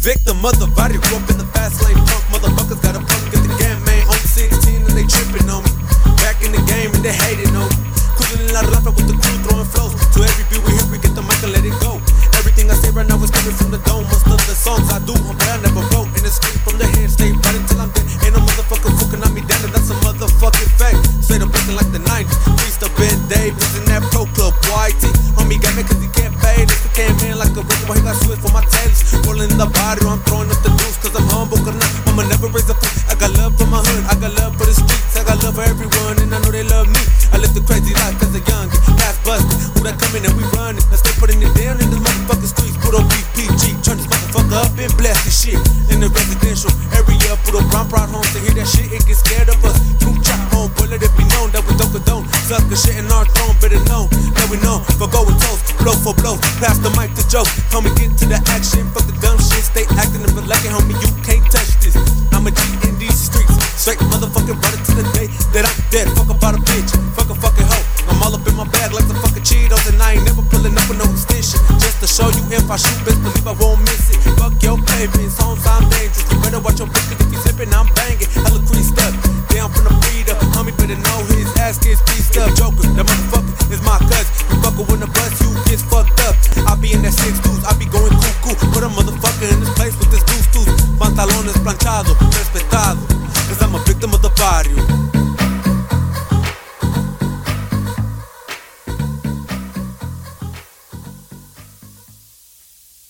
Victim of the body, grew up in the fast lane. Punk motherfuckers got a punk at the game, man. On 16 and they tripping on me. Back in the game and they hating on me. Cruising in La Rafa with the crew throwing flows. To every beat we hear, we get the mic and let it go. Everything I say right now is coming from the dome. Most of the songs I do, but I never wrote. And it's straight from the hand, stay right until I'm dead. Ain't no motherfucker fucking on me down, and that's a motherfucking fact. Straight up looking like the 90s. Priest up in Davis in that pro club, YT. Homie got me cause he can't pay this. He came in like a rhythm, he got swift for my tails. Rolling the body, I'm throwing up the deuce. Cause I'm humble, cause I'ma never raise a foot. I got love for my hood, I got love for the streets. I got love for everyone, and I know they love me. I lived a crazy life as a youngin', past bustin'. Who that coming and we running? Let's stay putting it down in the motherfucking streets. Put on BPG, turn this motherfucker up and blast this shit. In the residential area, put on brown proud homes to hear that shit, it get scared of us. True chop home, boy, let it be known that we don't condone. Sucker shit in our throne, better know that we know. For go with toast, blow for blow, pass the mic to joke. Homie, get to the action, fuck the dumb shit. Stay acting and relaxing, homie, you can't touch this. I'm a G in these streets, straight motherfucking running to the day that I'm dead. Fuck about a bitch, fuck a fucking hoe. I'm all up in my bag like some fucking Cheetos, and I ain't never pulling up with no extension. Just to show you if I shoot, best believe I won't miss it. Fuck your pavements, homes I'm dangerous. You better watch your bitch, cause if you slipping, I'm banging. Hella creased up, down from the breed up. Homie better know his ass gets pieced up. Joker, that motherfucker is my cousin. You fucker when the bus, you gets fucked up. I be in that 6 dudes, I be going cuckoo. Put a motherfucker in this place with this deuce. Pantalones planchado, respetado. Cause I'm a victim of the barrio.